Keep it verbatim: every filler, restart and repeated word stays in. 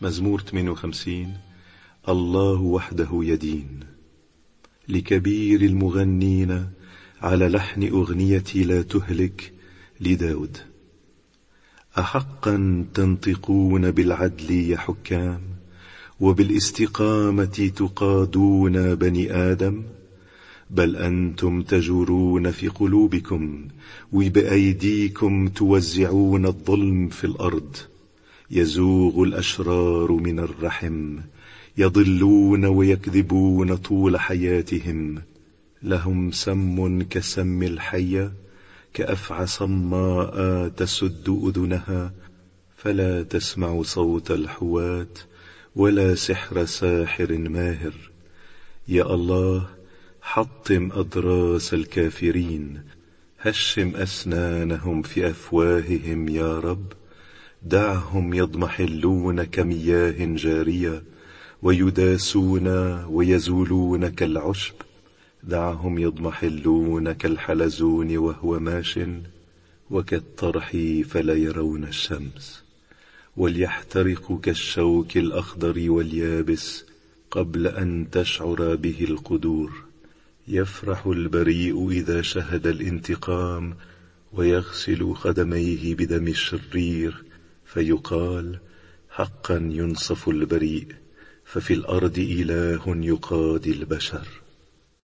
مزمور ثمانية وخمسين. الله وحده يدين. لكبير المغنين على لحن أغنيتي لا تهلك لداود. أحقا تنطقون بالعدل يا حكام، وبالاستقامة تقادون بني آدم؟ بل أنتم تجورون في قلوبكم، وبأيديكم توزعون الظلم في الأرض. يزوغ الأشرار من الرحم، يضلون ويكذبون طول حياتهم. لهم سم كسم الحية، كأفعى صماء تسد أذنها، فلا تسمع صوت الحوات ولا سحر ساحر ماهر. يا الله، حطم أضراس الكافرين، هشم أسنانهم في أفواههم يا رب. دعهم يضمحلون كمياه جارية، ويداسون ويزولون كالعشب. دعهم يضمحلون كالحلزون وهو ماش، وكالطرح فلا يرون الشمس. وليحترقوا كالشوك الأخضر واليابس قبل أن تشعر به القدور. يفرح البريء إذا شهد الانتقام، ويغسل قدميه بدم الشرير، فيقال حقا ينصف البريء، ففي الأرض إله يقاضي البشر.